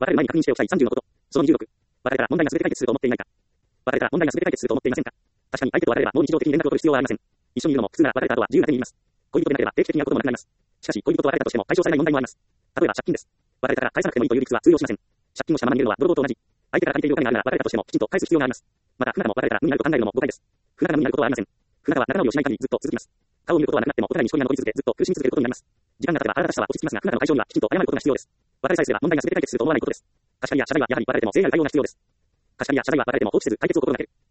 別れる前に確認しておきたい30のこと。その26。別れたら問題が全て解決すると思っていないか。別れたら問題が全て解決すると思っていませんか。確かに相手と別れればもう日常的に連絡を取る必要はありません。一緒にいるのも普通なら別れた後は自由な手に入ります。恋人でなければ定期的に会うこともなくなります。しかし恋人と別れたとしても解消されない問題もあります。例えば借金です。別れたら返さなくてもいいという理屈は通用しません。借金をしたままにいるのは泥棒と同じ。相手から借りているお金があるなら別れたとしてもきちんと返す必要があります。また不仲も別れたら無になると考えるのも誤解です。不仲が無になることはありません。不仲は仲直りをしない限りずっと続きます。顔を見ることはなくなってもお互いにしこりが残り続けずっと苦しみ続けることになります。時間が経てば腹立たしさは落ち着きますが、不仲の解消にはきちんと謝ることが必要です。別れさえすれば問題が全て解決すると思わないことです。貸し借りや謝罪はやはり別れても全員が対応が必要です。貸し借りや謝罪は別れても放棄せず解決を心がける。